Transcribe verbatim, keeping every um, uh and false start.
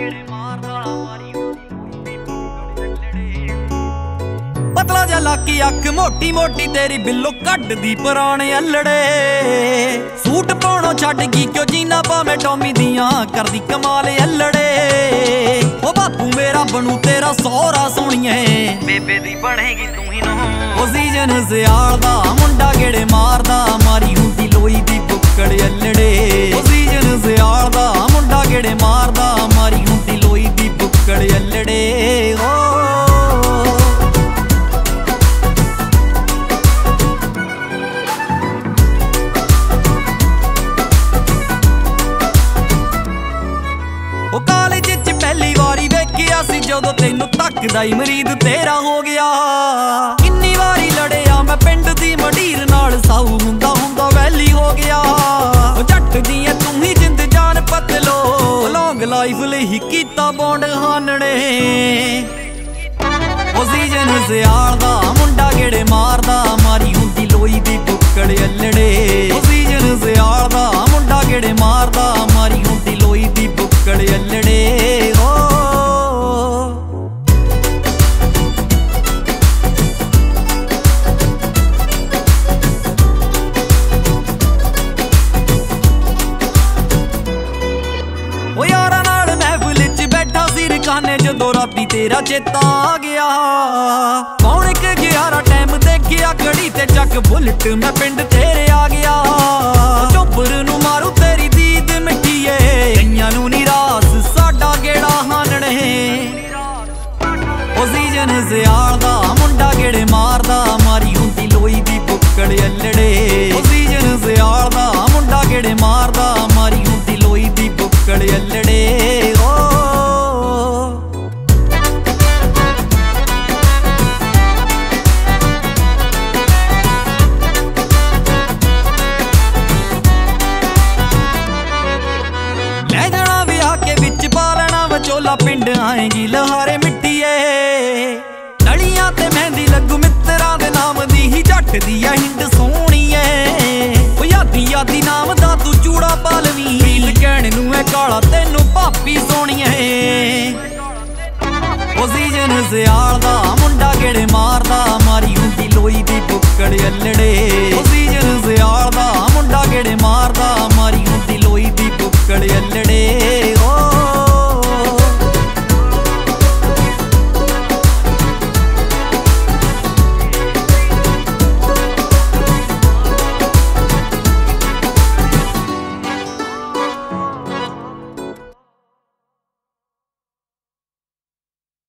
पतला जा लाकी अख मोटी मोटी तेरी बिल्लो कट दी पुराने अल्लड़े सूट पाउणों छड्ड गई क्यों जीना पावे टॉमी दियां करदी कमाल अल्लड़े ओ बापू मेरा बनू तेरा सौरा सोहणीए बेबे दी बनेगी तू ही नो ओ सीजन सियाल दा मुंडा गेड़े मारदा मारी हुंदी लोई दी बुक्कड़ अल्लड़े ओ सीजन सियाल दा मुंडा गेड़े मारदा मारी हुंदी लोई दी बुक्कड़ अल्लड़े ओ कालेज च पहली वारी वेखिया सी जदों तैनू तकदा ही मरीद तेरा हो गया किन्नी वारी लड़िया मैं पिंड दी मंडीर नाल साऊ हुंदा हुंदा वैली हो गया जट दी तू ही जिंद जान पतलो लॉन्ग लाइफ लई कीता बॉन्ड हानने ओ सीजन सियाल दा मुंडा गेड़े मारदा मारी हुंदी लोई दी बुक्कड़ अल्लड़े ओ सीजन सियाल दा मुंडा गेड़े मारदा मारी हुंदी लोई दी बुक्कड़ अल्लड़े ओ ओ यारा नाल महफिल च बैठा सी रखाने जदों राती तेरा चेता आ गया पौने के ग्यारह टाइम देखिया घड़ी ते चक बुलेट मैं पिंड तेरे आ गया चोपर नू मारू तेरी दीद मिठीए कईयां नू नी रास साडा गेड़ा हानने ओ सीजन सियाल दा मुंडा गेड़े मारदा मारी हुंदी लोई दी बुक्कड़ अल्लड़े ओ सीजन सियाल दा मुंडा गेड़े मारदा मारी हुंदी लोई दी बुक्कड़ अल्लड़े ओ चोला पिंड आएगी लहारे मिट्टीए नलियां ते मेहंदी लगू मित्तरां दे नाम दी ही जट दी हिंड सोहणीए ओ यादी यादी नाम दा तू चूड़ा पालवी रील कहणे नू ए काला तैनू भापी सोहणीए ओ सीजन सियाल दा मुंडा गेड़े मारदा मारी हुंदी लोई दी बुक्कड़ अल्लड़े।